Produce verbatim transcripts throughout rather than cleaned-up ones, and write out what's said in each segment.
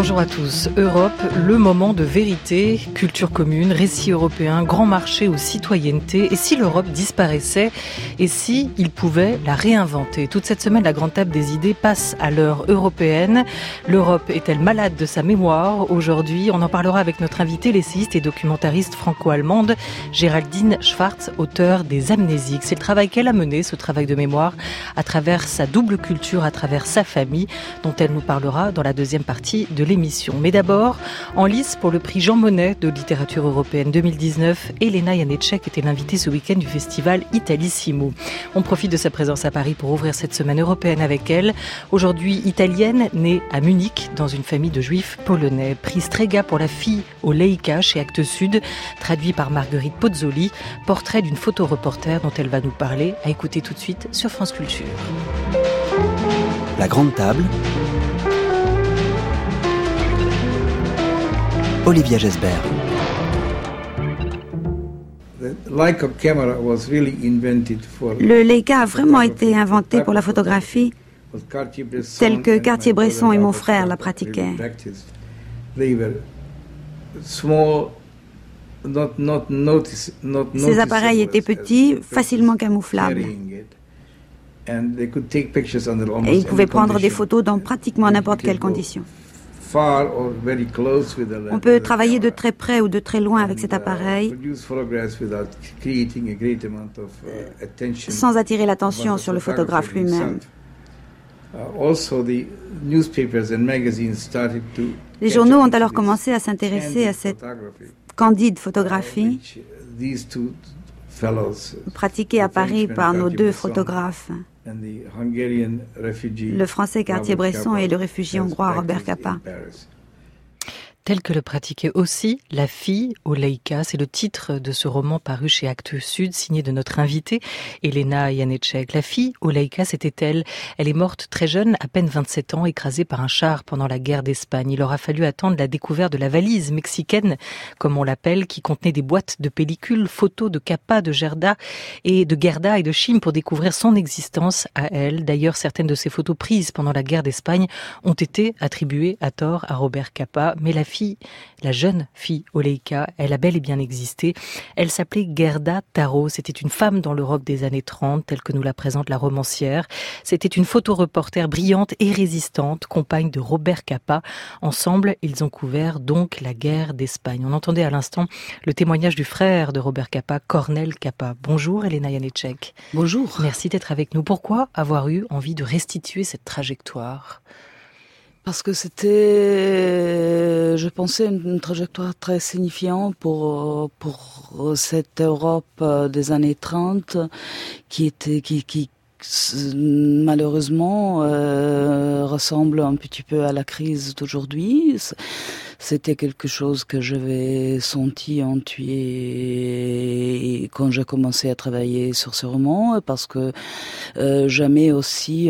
Bonjour à tous. Europe, le moment de vérité, culture commune, récit européen, grand marché aux citoyennetés. Et si l'Europe disparaissait? Et si il pouvait la réinventer? Toute cette semaine, la grande table des idées passe à l'heure européenne. L'Europe est-elle malade de sa mémoire? Aujourd'hui, on en parlera avec notre invitée, l'essayiste et documentariste franco-allemande Géraldine Schwartz, auteure des Amnésiques. C'est le travail qu'elle a mené, ce travail de mémoire, à travers sa double culture, à travers sa famille, dont elle nous parlera dans la deuxième partie de l'émission. Mais d'abord, en lice pour le prix Jean Monnet de littérature européenne deux mille dix-neuf, Elena Janecek était l'invitée ce week-end du festival Italissimo. On profite de sa présence à Paris pour ouvrir cette semaine européenne avec elle. Aujourd'hui italienne, née à Munich dans une famille de juifs polonais. Prix Strega pour la fille au Leica chez Actes Sud, traduit par Marguerite Pozzoli. Portrait d'une photoreporter dont elle va nous parler. À écouter tout de suite sur France Culture. La grande table. Olivia Gesbert. Le Leica a vraiment été inventé pour la photographie, tel que Cartier-Bresson et mon frère la pratiquaient. Ces appareils étaient petits, facilement camouflables. Et ils pouvaient prendre des photos dans pratiquement n'importe quelle condition. On peut travailler de très près ou de très loin avec cet appareil sans attirer l'attention sur le photographe lui-même. Les journaux ont alors commencé à s'intéresser à cette candide photographie pratiquée à Paris par nos deux photographes, le français Cartier-Bresson et le réfugié hongrois Robert Capa. Tel que le pratiquait aussi la fille au Leica. C'est le titre de ce roman paru chez Actes Sud, signé de notre invitée, Elena Janecek. La fille au Leica, c'était elle. Elle est morte très jeune, à peine vingt-sept ans, écrasée par un char pendant la guerre d'Espagne. Il aura fallu attendre la découverte de la valise mexicaine, comme on l'appelle, qui contenait des boîtes de pellicules, photos de Capa, de Gerda et de Gerda et de Chim pour découvrir son existence à elle. D'ailleurs, certaines de ces photos prises pendant la guerre d'Espagne ont été attribuées à tort à Robert Capa, mais la fille, la jeune fille au Leica, elle a bel et bien existé. Elle s'appelait Gerda Taro. C'était une femme dans le rock des années trente, telle que nous la présente la romancière. C'était une photoreporter brillante et résistante, compagne de Robert Capa. Ensemble, ils ont couvert donc la guerre d'Espagne. On entendait à l'instant le témoignage du frère de Robert Capa, Cornel Capa. Bonjour Elena Janecek. Bonjour. Merci d'être avec nous. Pourquoi avoir eu envie de restituer cette trajectoire ? Parce que c'était, je pensais, une trajectoire très signifiante pour pour cette Europe des années trente qui était qui qui malheureusement euh, ressemble un petit peu à la crise d'aujourd'hui. C'était quelque chose que j'avais senti intuit quand j'ai commencé à travailler sur ce roman, parce que euh, jamais aussi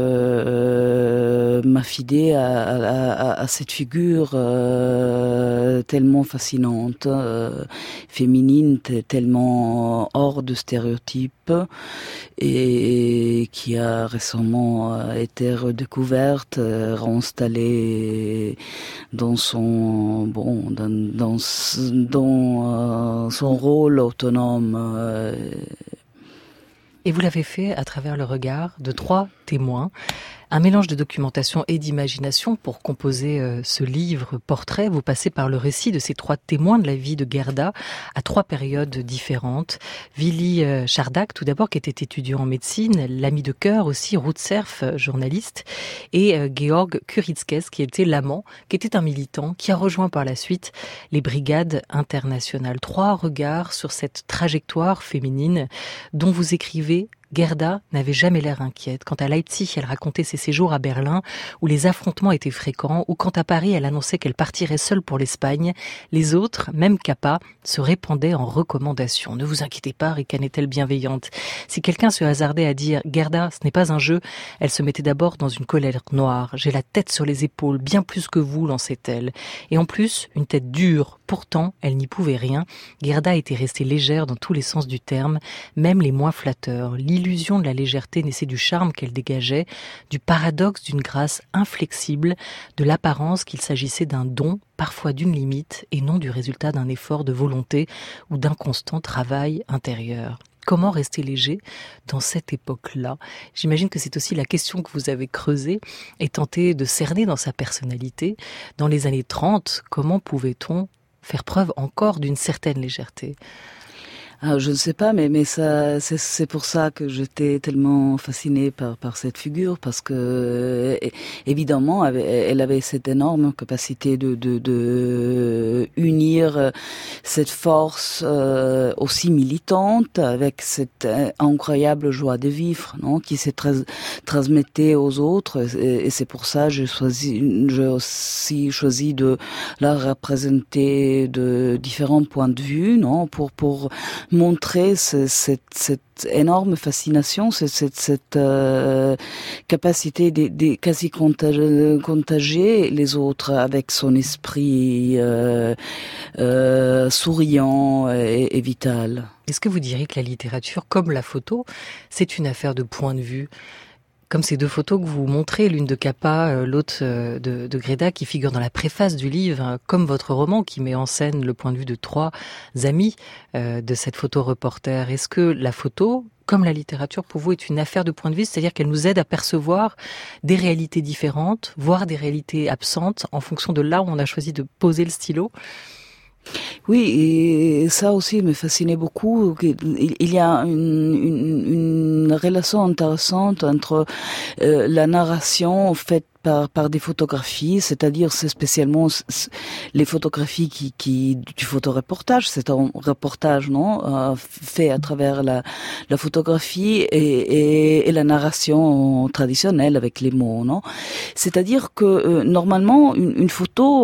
euh, m'affidé à, à, à cette figure euh, tellement fascinante, euh, féminine, t- tellement hors de stéréotypes, et qui a récemment été redécouverte, réinstallée dans son bon dans dans, dans euh, son rôle autonome. Euh. Et vous l'avez fait à travers le regard de trois témoins. Un mélange de documentation et d'imagination pour composer euh, ce livre portrait. Vous passez par le récit de ces trois témoins de la vie de Gerda à trois périodes différentes. Willy euh, Schardak, tout d'abord, qui était étudiant en médecine, l'ami de cœur aussi, Ruth Serf, journaliste, et euh, Georg Kuritzkes, qui était l'amant, qui était un militant, qui a rejoint par la suite les brigades internationales. Trois regards sur cette trajectoire féminine dont vous écrivez: Gerda n'avait jamais l'air inquiète. Quand à Leipzig, elle racontait ses séjours à Berlin, où les affrontements étaient fréquents, ou quand à Paris, elle annonçait qu'elle partirait seule pour l'Espagne, les autres, même Capa, se répandaient en recommandations. Ne vous inquiétez pas, ricanait-elle bienveillante. Si quelqu'un se hasardait à dire « Gerda, ce n'est pas un jeu », elle se mettait d'abord dans une colère noire. « J'ai la tête sur les épaules, bien plus que vous », lançait-elle. Et en plus, une tête dure. Pourtant, elle n'y pouvait rien. Gerda était restée légère dans tous les sens du terme, même les moins flatteurs. L'île l'illusion de la légèreté naissait du charme qu'elle dégageait, du paradoxe d'une grâce inflexible, de l'apparence qu'il s'agissait d'un don, parfois d'une limite, et non du résultat d'un effort de volonté ou d'un constant travail intérieur. Comment rester léger dans cette époque-là ? J'imagine que c'est aussi la question que vous avez creusée et tenté de cerner dans sa personnalité. Dans les années trente, comment pouvait-on faire preuve encore d'une certaine légèreté ? Ah, je ne sais pas, mais mais ça c'est c'est pour ça que j'étais tellement fascinée par par cette figure, parce que évidemment elle avait cette énorme capacité de de de unir cette force euh, aussi militante avec cette incroyable joie de vivre, non, qui s'est trans, transmettait aux autres, et, et c'est pour ça que j'ai choisi j'ai aussi choisi de la représenter de différents points de vue, non, pour pour montrer ce, cette, cette énorme fascination, cette, cette, cette euh, capacité de, de quasi contagier, contagier les autres avec son esprit euh, euh, souriant et, et vital. Est-ce que vous diriez que la littérature, comme la photo, c'est une affaire de point de vue ? Comme ces deux photos que vous montrez, l'une de Capa, l'autre de, de Gréda, qui figurent dans la préface du livre, comme votre roman qui met en scène le point de vue de trois amis euh, de cette photo-reporter. Est-ce que la photo, comme la littérature, pour vous, est une affaire de point de vue, c'est-à-dire qu'elle nous aide à percevoir des réalités différentes, voire des réalités absentes, en fonction de là où on a choisi de poser le stylo ? Oui, et ça aussi me fascinait beaucoup. Il y a une, une, une relation intéressante entre euh, la narration faite par par des photographies, c'est-à-dire c'est spécialement les photographies qui qui du photoreportage, c'est un reportage, non, euh, fait à travers la la photographie et, et et la narration traditionnelle avec les mots, non. C'est-à-dire que euh, normalement une, une photo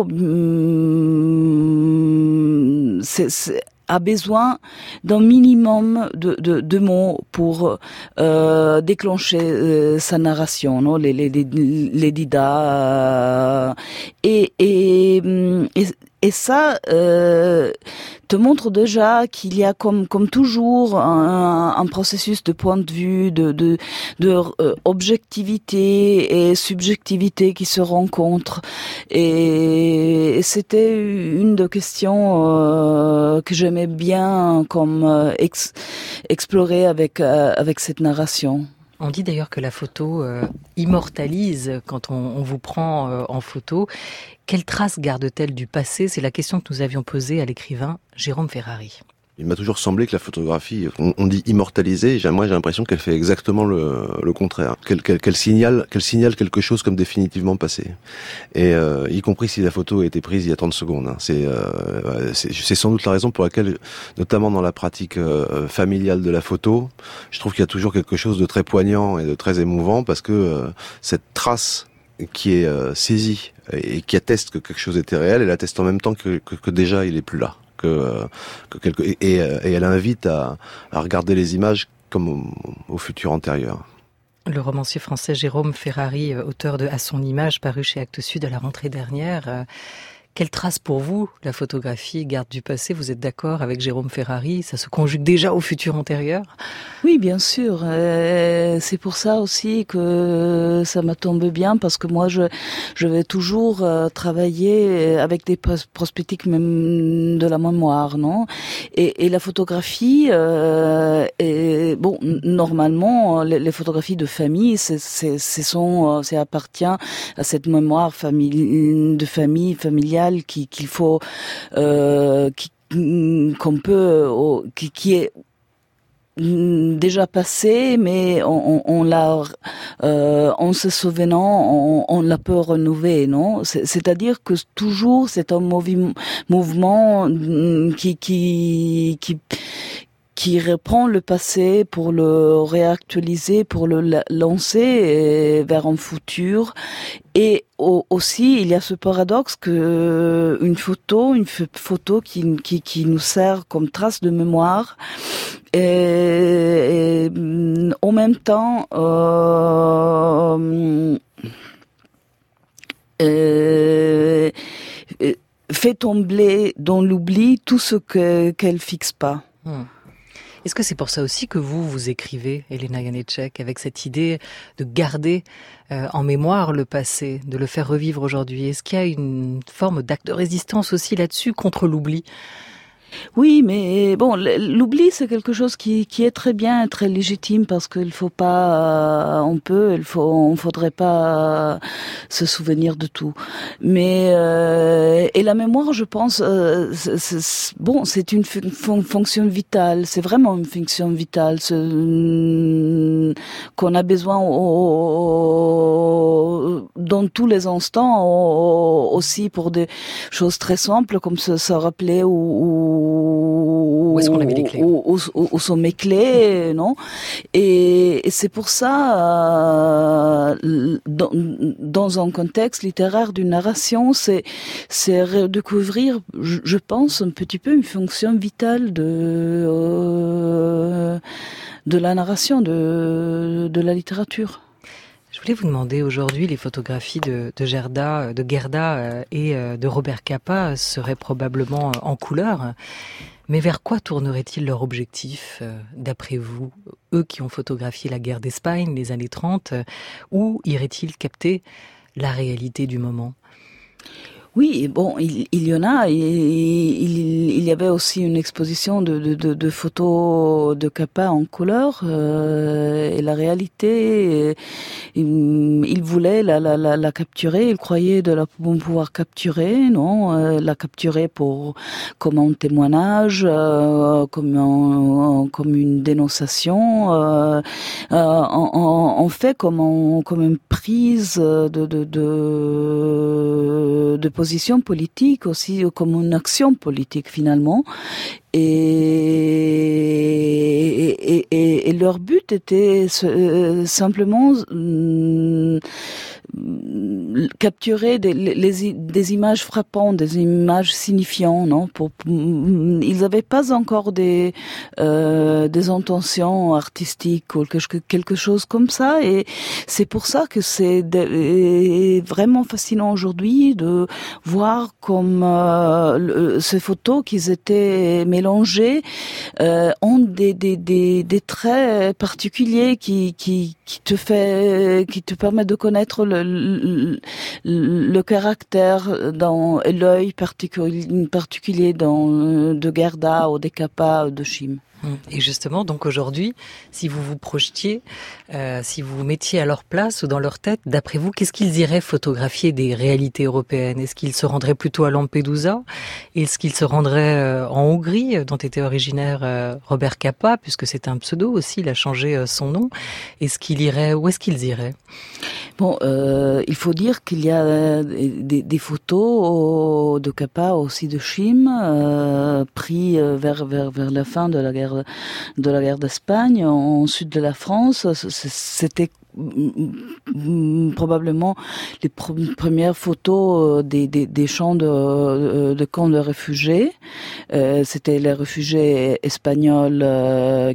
hum, c'est, c'est a besoin d'un minimum de, de, de mots pour euh, déclencher euh, sa narration, non, les les les, les didas euh, et et et et ça euh, te montre déjà qu'il y a comme comme toujours un, un processus de point de vue, de de de euh, objectivité et subjectivité qui se rencontrent, et, et c'était une des questions euh, que j'aimais bien comme euh, ex, explorer avec euh, avec cette narration. On dit d'ailleurs que la photo euh, immortalise quand on, on vous prend euh, en photo. Quelle trace garde-t-elle du passé ? C'est la question que nous avions posée à l'écrivain Jérôme Ferrari. Il m'a toujours semblé que la photographie, on, on dit immortaliser, j'ai, moi j'ai l'impression qu'elle fait exactement le, le contraire, qu'elle, qu'elle, qu'elle signale, qu'elle signale quelque chose comme définitivement passé, et euh, y compris si la photo a été prise il y a trente secondes. Hein. C'est, euh, c'est, c'est sans doute la raison pour laquelle, notamment dans la pratique euh, familiale de la photo, je trouve qu'il y a toujours quelque chose de très poignant et de très émouvant, parce que euh, cette trace qui est euh, saisie et qui atteste que quelque chose était réel, elle atteste en même temps que, que, que déjà il est plus là. Que, que quelque, et, et elle invite à, à regarder les images comme au, au futur antérieur. Le romancier français Jérôme Ferrari, auteur de À son image, paru chez Actes Sud à la rentrée dernière. Quelle trace pour vous, la photographie garde du passé ? Vous êtes d'accord avec Jérôme Ferrari ? Ça se conjugue déjà au futur antérieur ? Oui, bien sûr. Euh, c'est pour ça aussi que ça me tombe bien, parce que moi, je, je vais toujours euh, travailler avec des prospectiques même de la mémoire, non ? Et, et la photographie, euh, est, bon, normalement, les, les photographies de famille, c'est, c'est, c'est sont, ça appartient à cette mémoire famille, de famille, familiale, qui qu'il faut euh, qui, qu'on peut qui, qui est déjà passé, mais on, on, on l'a euh, en se souvenant, on, on la peut renouveler, non ? C'est, c'est-à-dire que toujours c'est un movi- mouvement qui qui qui qui reprend le passé pour le réactualiser, pour le lancer vers un futur. Et aussi, il y a ce paradoxe que une photo, une photo qui, qui, qui nous sert comme trace de mémoire, et, et en même temps, euh, euh, fait tomber dans l'oubli tout ce que, qu'elle fixe pas. Hmm. Est-ce que c'est pour ça aussi que vous, vous écrivez, Elena Janeček, avec cette idée de garder euh, en mémoire le passé, de le faire revivre aujourd'hui? Est-ce qu'il y a une forme d'acte de résistance aussi là-dessus contre l'oubli? Oui, mais bon, l'oubli c'est quelque chose qui qui est très bien, très légitime parce qu'il faut pas, on peut, il faut, on faudrait pas se souvenir de tout. Mais euh, et la mémoire, je pense, euh, c'est, c'est, bon, c'est une fon- fonction vitale. C'est vraiment une fonction vitale ce, qu'on a besoin au, dans tous les instants, au, aussi pour des choses très simples comme se, se rappeler ou, ou Où est-ce qu'on a mis les clés? Où, où, où, où sont mes clés, non? Et, et c'est pour ça, euh, dans, dans un contexte littéraire d'une narration, c'est, c'est redécouvrir, je, je pense, un petit peu une fonction vitale de, euh, de la narration, de, de la littérature. Je voulais vous demander aujourd'hui, les photographies de, de Gerda, de Gerda et de Robert Capa seraient probablement en couleur. Mais vers quoi tournerait-il leur objectif, d'après vous, eux qui ont photographié la guerre d'Espagne, les années trente, où iraient-ils capter la réalité du moment ? Oui, bon, il, il y en a. Il, il, il y avait aussi une exposition de, de, de, de photos de Capa en couleur. Euh, et la réalité, il, il voulait la, la, la, la capturer. Il croyait de la pouvoir capturer, non, euh, la capturer pour comme un témoignage, euh, comme un, comme une dénonciation. Euh, euh, en, en, en fait, comme un, comme une prise de de de, de position politique aussi, comme une action politique finalement. Et, et, et, et leur but était simplement hum, capturer des, les, des images frappantes, des images signifiantes, non? Pour, ils n'avaient pas encore des euh, des intentions artistiques ou quelque, quelque chose comme ça, et c'est pour ça que c'est de, vraiment fascinant aujourd'hui de voir comme euh, le, ces photos qui étaient mélangées euh, ont des, des des des traits particuliers qui qui qui te fait qui te permet de connaître le le, le caractère dans l'œil particulier particulier dans de Gerda ou de Capa ou de Chim. Et justement, donc aujourd'hui, si vous vous projetiez, euh, si vous vous mettiez à leur place ou dans leur tête, d'après vous, qu'est-ce qu'ils iraient photographier des réalités européennes? Est-ce qu'ils se rendraient plutôt à Lampedusa? Est-ce qu'ils se rendraient euh, en Hongrie, dont était originaire euh, Robert Capa, puisque c'est un pseudo aussi, il a changé euh, son nom? Est-ce qu'il irait, où est-ce qu'ils iraient? Bon, euh, il faut dire qu'il y a des, des photos de Capa, aussi de Chim, euh, pris vers, vers, vers la fin de la guerre de la guerre d'Espagne, en sud de la France. C'était probablement les pr- premières photos des, des, des champs de, de camps de réfugiés. Euh, c'était les réfugiés espagnols euh,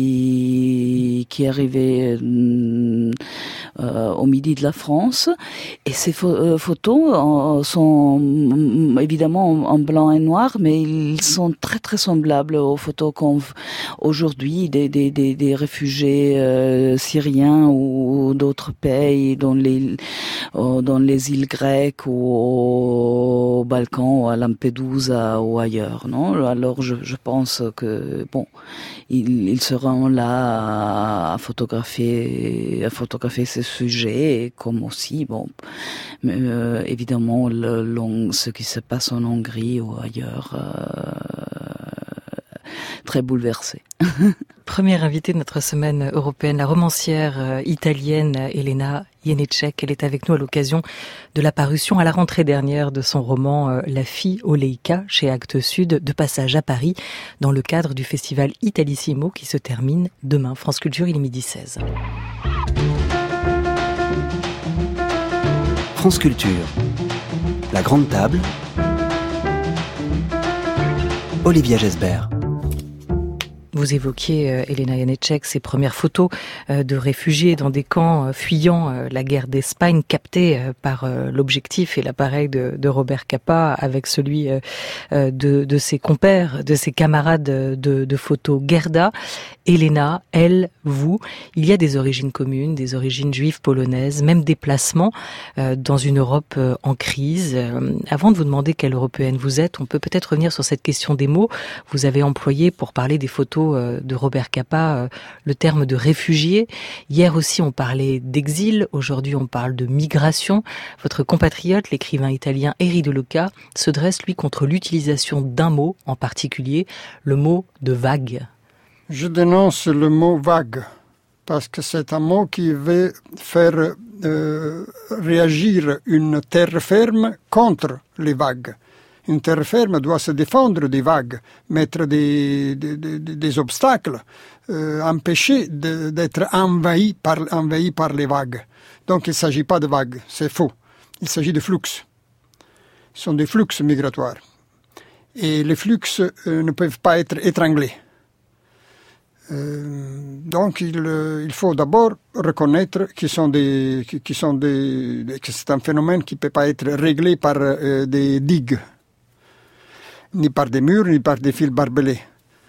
qui qui arrivaient euh, au midi de la France. Et ces pho- euh, photos euh, sont évidemment en, en blanc et noir, mais ils sont très très semblables aux photos qu'on aujourd'hui des des des, des réfugiés euh, syriens ou ou d'autres pays, dans les dans les îles grecques ou au Balkan ou à Lampedusa ou ailleurs, non? Alors je, je pense que bon, ils, ils seront là à photographier à photographier ces sujets, et comme aussi bon, mais, euh, évidemment le, le, ce qui se passe en Hongrie ou ailleurs. Euh, très bouleversée. Première invitée de notre semaine européenne, la romancière italienne Elena Janeček. Elle est avec nous à l'occasion de la parution à la rentrée dernière de son roman La fille Oleïka chez Actes Sud, de passage à Paris dans le cadre du festival Italissimo qui se termine demain. France Culture, il est midi seize. France Culture, la grande table, Olivia Gesbert. Vous évoquiez, euh, Elena Janecek, ces premières photos euh, de réfugiés dans des camps euh, fuyant euh, la guerre d'Espagne, captées euh, par euh, l'objectif et l'appareil de, de Robert Capa avec celui euh, euh, de, de ses compères, de ses camarades de, de photos. Gerda, Elena, elle, vous, il y a des origines communes, des origines juives polonaises, même des placements euh, dans une Europe euh, en crise. Euh, avant de vous demander quelle Européenne vous êtes, on peut peut-être revenir sur cette question des mots. Vous avez employé, pour parler des photos de Robert Capa, le terme de réfugié. Hier aussi, on parlait d'exil. Aujourd'hui, on parle de migration. Votre compatriote, l'écrivain italien Eri De Luca, se dresse, lui, contre l'utilisation d'un mot en particulier, le mot de vague. Je dénonce le mot vague, parce que c'est un mot qui veut faire euh, réagir une terre ferme contre les vagues. Une terre ferme doit se défendre des vagues, mettre des, des, des, des obstacles, euh, empêcher de, d'être envahi par, envahi par les vagues. Donc il ne s'agit pas de vagues, c'est faux. Il s'agit de flux. Ce sont des flux migratoires. Et les flux euh, ne peuvent pas être étranglés. Euh, donc il, euh, il faut d'abord reconnaître qu'ils sont des, qu'ils sont des, que c'est un phénomène qui ne peut pas être réglé par euh, des digues, ni par des murs, ni par des fils barbelés.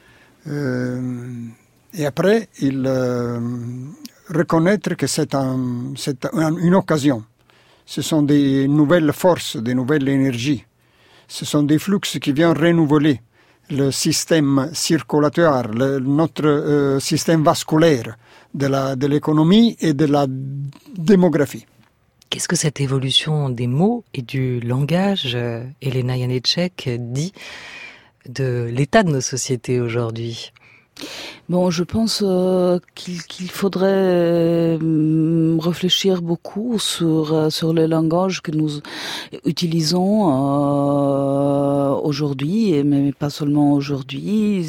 Euh, et après, il euh, reconnaître que c'est, un, c'est un, une occasion. Ce sont des nouvelles forces, des nouvelles énergies. Ce sont des flux qui viennent renouveler le système circulatoire, le, notre euh, système vasculaire de, la, de l'économie et de la démographie. Qu'est-ce que cette évolution des mots et du langage, euh, Elena Janecek, dit de l'état de nos sociétés aujourd'hui ? Bon, je pense euh, qu'il, qu'il faudrait euh, réfléchir beaucoup sur euh, sur le langage que nous utilisons euh, aujourd'hui, mais pas seulement aujourd'hui.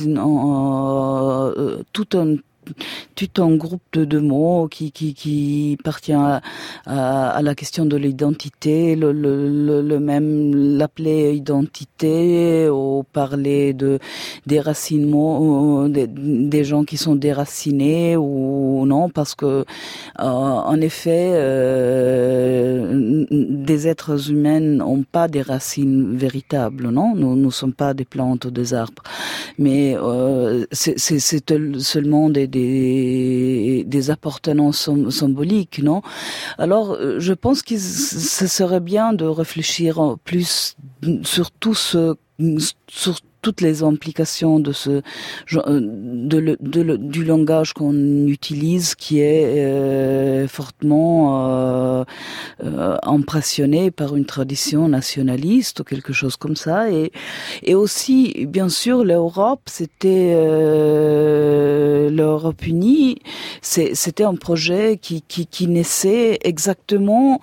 Euh, tout un tout un groupe de, de mots qui qui qui appartient à, à, à la question de l'identité, le, le, le même l'appeler identité, ou parler de des racines mots, des, des gens qui sont déracinés ou non, parce que euh, en effet euh, des êtres humains n'ont pas des racines véritables, non, nous nous sommes pas des plantes ou des arbres, mais euh, c'est c'est c'est seulement des des, des appartenances symboliques, non? Alors, je pense que ce serait bien de réfléchir plus sur tout ce, sur toutes les implications de ce de le, de le, du langage qu'on utilise, qui est euh, fortement euh, euh, impressionné par une tradition nationaliste ou quelque chose comme ça, et et aussi bien sûr l'Europe, c'était euh, l'Europe unie, c'est, c'était un projet qui qui, qui naissait exactement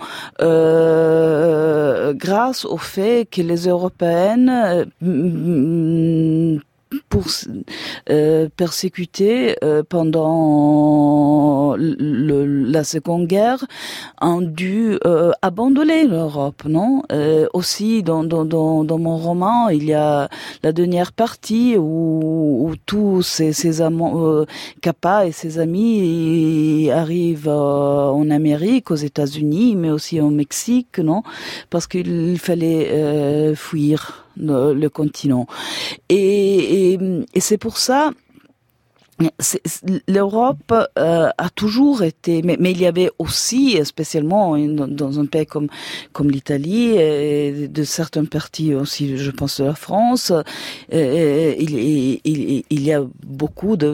euh, grâce au fait que les Européennes euh, pour euh, persécuter euh, pendant le, la Seconde Guerre ont dû euh, abandonner l'Europe, non? Euh, aussi dans, dans dans dans mon roman, il y a la dernière partie où, où tous ces ces amants, euh, Capa et ses amis arrivent euh, en Amérique, aux États-Unis, mais aussi au Mexique, non? Parce qu'il fallait euh, fuir le, le continent. Et, et, et c'est pour ça, c'est, l'Europe euh, a toujours été, mais, mais il y avait aussi, spécialement dans, dans un pays comme comme l'Italie, et de certaines parties aussi, je pense de la France, euh, il, il, il y a beaucoup de,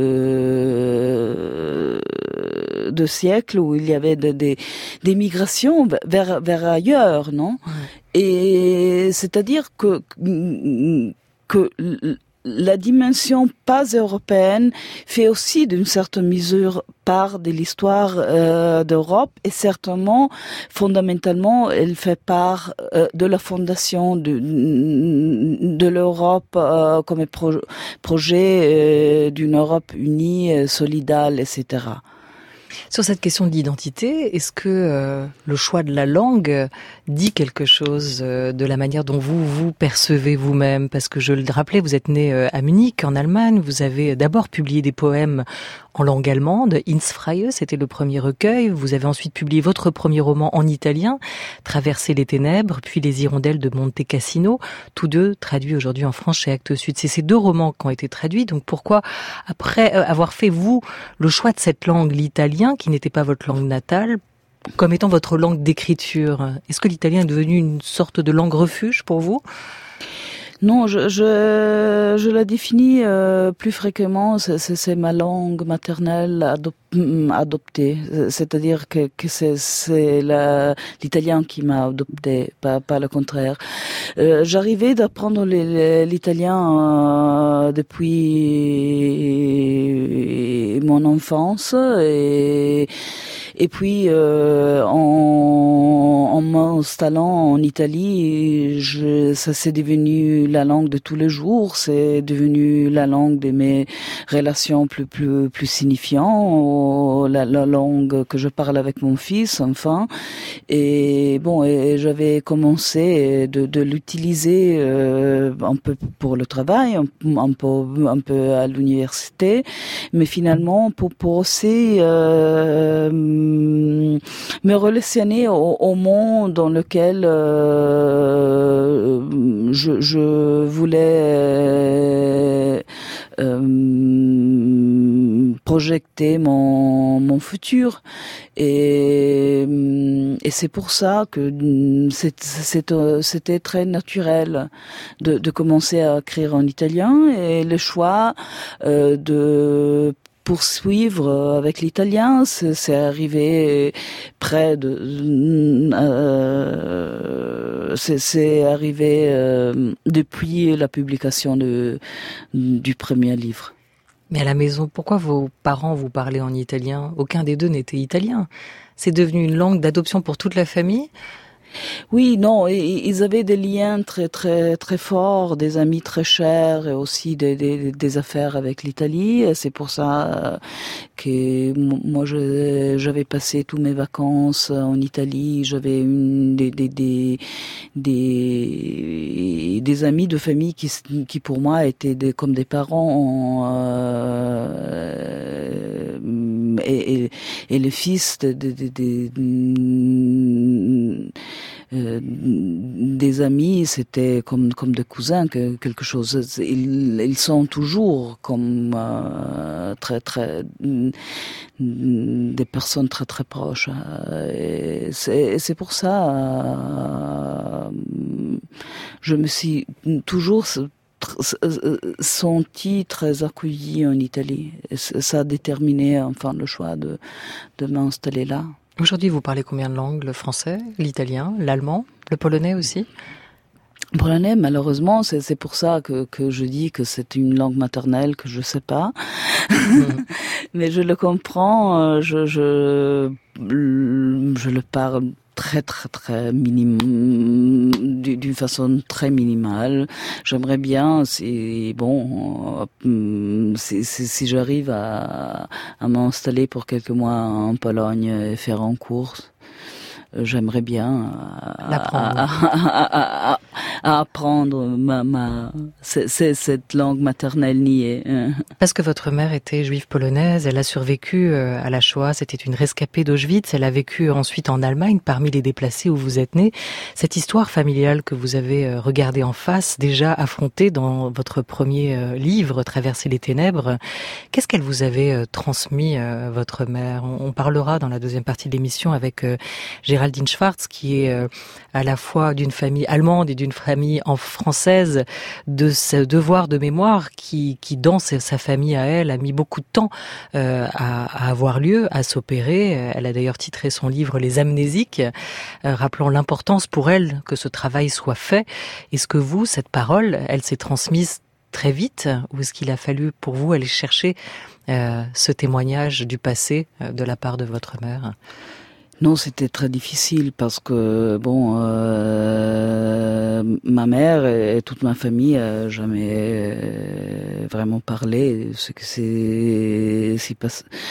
de de siècles où il y avait de, de, des migrations vers vers ailleurs, non? Ouais. Et c'est-à-dire que que la dimension pas européenne fait aussi d'une certaine mesure part de l'histoire euh, d'Europe, et certainement, fondamentalement, elle fait part euh, de la fondation de, de l'Europe euh, comme pro- projet euh, d'une Europe unie, euh, solidaire, et cetera. Sur cette question d'identité, est-ce que euh, le choix de la langue dit quelque chose euh, de la manière dont vous vous percevez vous-même? Parce que je le rappelais, vous êtes né euh, à Munich, en Allemagne. Vous avez d'abord publié des poèmes en langue allemande. Ins Freie, c'était le premier recueil. Vous avez ensuite publié votre premier roman en italien, Traverser les ténèbres, puis Les hirondelles de Monte Cassino, tous deux traduits aujourd'hui en France chez Actes Sud. C'est ces deux romans qui ont été traduits. Donc pourquoi, après avoir fait, vous, le choix de cette langue, l'italien, qui n'était pas votre langue natale, comme étant votre langue d'écriture, est-ce que l'italien est devenu une sorte de langue refuge pour vous ? Non, je, je, je la définis euh, plus fréquemment, c'est, c'est, c'est ma langue maternelle adop, adoptée. C'est-à-dire que, que c'est, c'est la, l'italien qui m'a adoptée, pas, pas le contraire. Euh, j'arrivais d'apprendre les, l'italien euh, depuis mon enfance et, et puis euh, en, en m'installant en Italie, je, ça s'est devenu la langue de tous les jours, c'est devenu la langue de mes relations plus plus plus signifiantes, la, la langue que je parle avec mon fils, enfin. Et bon, et j'avais commencé de, de l'utiliser euh, un peu pour le travail, un, un peu un peu à l'université, mais finalement pour pour aussi euh, me relationner au, au monde dans lequel euh, je, je voulais euh, projeter mon, mon futur. Et, et c'est pour ça que c'est, c'est, c'était très naturel de, de commencer à écrire en italien, et le choix euh, de poursuivre avec l'italien, c'est, c'est arrivé près de, euh, c'est, c'est arrivé euh, depuis la publication de, du premier livre. Mais à la maison, pourquoi vos parents vous parlaient en italien ? Aucun des deux n'était italien. C'est devenu une langue d'adoption pour toute la famille ? Oui, non, ils avaient des liens très très très forts, des amis très chers et aussi des des, des affaires avec l'Italie. C'est pour ça que moi je, j'avais passé tous mes vacances en Italie. J'avais une des des des des, des amis de famille qui qui pour moi étaient des, comme des parents. Euh, et, et et les fils de, de, de, de, de Euh, des amis, c'était comme comme des cousins, que quelque chose. Ils, ils sont toujours comme euh, très très des personnes très très proches. Et c'est c'est pour ça euh, je me suis toujours senti très accueilli en Italie. Et ça a déterminé enfin le choix de de m'installer là. Aujourd'hui, vous parlez combien de langues ? Le français, l'italien, l'allemand, le polonais aussi ? Le polonais, malheureusement, c'est, c'est pour ça que, que je dis que c'est une langue maternelle que je sais pas. Mmh. Mais je le comprends, je, je, je le parle très très très minime, d'une façon très minimale. J'aimerais bien, si bon, si, si, si j'arrive à, à m'installer pour quelques mois en Pologne et faire en cours, j'aimerais bien l'apprendre. À, à, à, à apprendre ma, ma c'est, c'est cette langue maternelle niée. Parce que votre mère était juive polonaise, elle a survécu à la Shoah, c'était une rescapée d'Auschwitz, elle a vécu ensuite en Allemagne parmi les déplacés où vous êtes né. Cette histoire familiale que vous avez regardée en face, déjà affrontée dans votre premier livre, Traverser les ténèbres, qu'est-ce qu'elle vous avait transmis, votre mère ? On parlera dans la deuxième partie de l'émission avec Géraldine Schwartz, qui est à la fois d'une famille allemande et d'une famille en française, de ce devoir de mémoire qui, qui dans sa famille à elle, a mis beaucoup de temps euh, à, à avoir lieu, à s'opérer. Elle a d'ailleurs titré son livre « Les amnésiques euh, », rappelant l'importance pour elle que ce travail soit fait. Est-ce que vous, cette parole, elle s'est transmise très vite, ou est-ce qu'il a fallu pour vous aller chercher euh, ce témoignage du passé euh, de la part de votre mère ? Non, c'était très difficile parce que bon, euh, ma mère et toute ma famille a jamais vraiment parlé ce que c'est, c'est pas,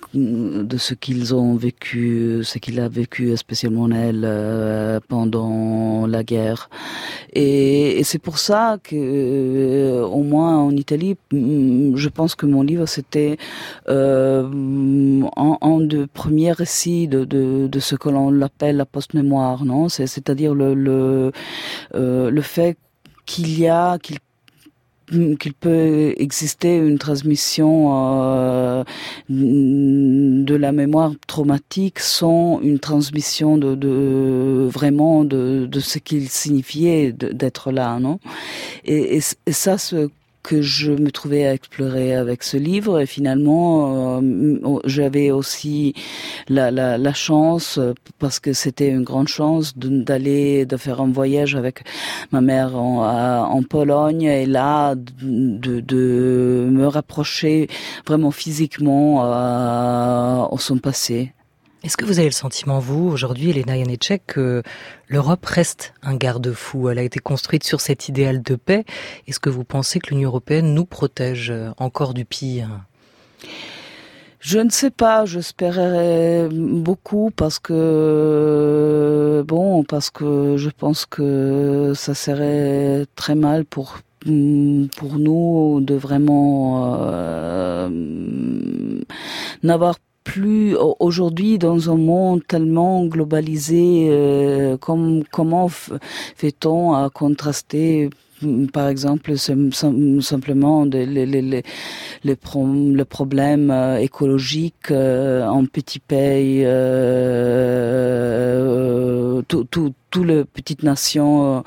de ce qu'ils ont vécu, ce qu'il a vécu, spécialement elle, euh, pendant la guerre. Et, et c'est pour ça que, euh, au moins en Italie, je pense que mon livre c'était euh, un, un des premiers récits de, de, de ce que l'on appelle la post-mémoire, non? C'est, c'est-à-dire le le, euh, le fait qu'il y a qu'il qu'il peut exister une transmission euh, de la mémoire traumatique sans une transmission de, de vraiment de, de ce qu'il signifiait de, d'être là, non? Et, et, et ça, ce que je me trouvais à explorer avec ce livre, et finalement euh, j'avais aussi la, la, la chance, parce que c'était une grande chance de, d'aller de faire un voyage avec ma mère en, à, en Pologne, et là de, de me rapprocher vraiment physiquement à, à son passé. Est-ce que vous avez le sentiment, vous, aujourd'hui, Elena Janecek, que l'Europe reste un garde-fou? Elle a été construite sur cet idéal de paix. Est-ce que vous pensez que l'Union européenne nous protège encore du pire? Je ne sais pas, j'espérais beaucoup parce que, bon, parce que je pense que ça serait très mal pour pour nous de vraiment euh, n'avoir plus aujourd'hui dans un monde tellement globalisé, euh, comme, comment f- fait-on à contraster par exemple simplement les, les, les, les pro- le problème écologique euh, en petits pays, euh, tout, tout, tout les petites nations,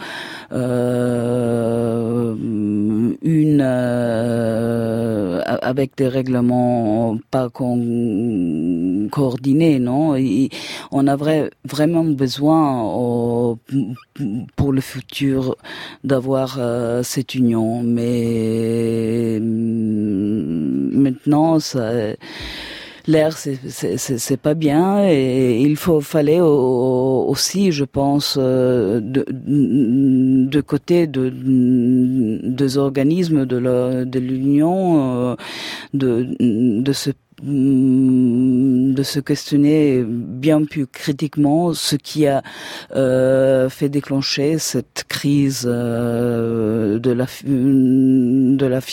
euh, une euh, avec des règlements pas con, coordonnés, non? Et on a vrai, vraiment besoin au, pour le futur d'avoir euh, cette union, mais maintenant ça. L'air, c'est, c'est, c'est, c'est pas bien, et il faut, fallait aussi, je pense, de, de côté de, des organismes de, la, de l'Union, de, de se de se questionner bien plus critiquement ce qui a euh, fait déclencher cette crise euh, de la de la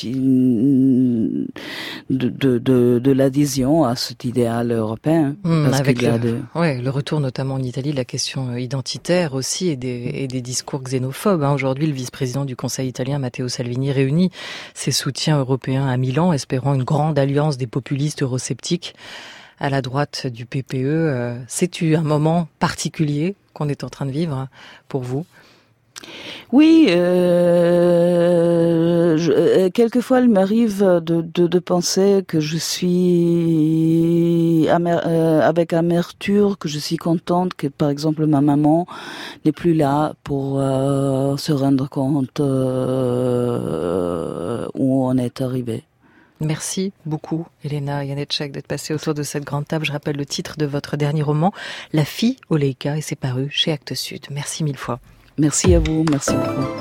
de, de, de, de l'adhésion à cet idéal européen. Mmh, parce avec qu'il y a le, de... ouais, le retour notamment en Italie de la question identitaire aussi, et des, et des discours xénophobes. Hein. Aujourd'hui, le vice-président du Conseil italien, Matteo Salvini, réunit ses soutiens européens à Milan, espérant une grande alliance des populistes eurosceptiques à la droite du P P E. C'est-tu un moment particulier qu'on est en train de vivre pour vous? Oui, euh, je, quelquefois il m'arrive de, de, de penser que je suis amer, euh, avec amertume, que je suis contente que par exemple ma maman n'est plus là pour euh, se rendre compte euh, où on est arrivé. Merci beaucoup, Elena Janecek, d'être passée autour de cette grande table. Je rappelle le titre de votre dernier roman, La fille Oleïka, et c'est paru chez Actes Sud. Merci mille fois. Merci à vous, merci beaucoup.